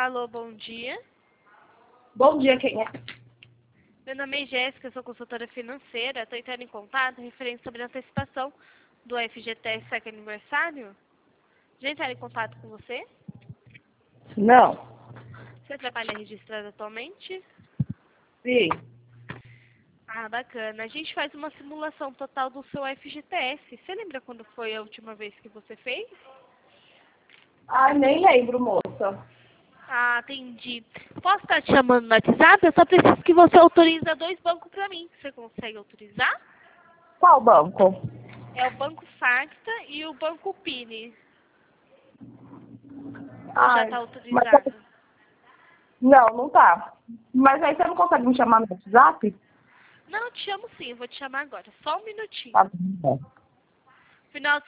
Alô, bom dia. Bom dia, quem é? Meu nome é Jéssica, sou consultora financeira. Estou entrando em contato referente sobre a antecipação do FGTS Saque Aniversário. Já entraram em contato com você? Não. Você trabalha registrado atualmente? Sim. Ah, bacana. A gente faz uma simulação total do seu FGTS. Você lembra quando foi a última vez que você fez? Ah, nem lembro, moça. Ah, entendi. Posso estar te chamando no WhatsApp? Eu só preciso que você autorize 2 bancos para mim. Você consegue autorizar? Qual banco? É o Banco Facta e o Banco Pini. Ou já Ai, está mas... autorizado? Não, não tá. Mas aí você não consegue me chamar no WhatsApp? Não, te chamo sim. Eu vou te chamar agora. Só um minutinho. Tá bom. Final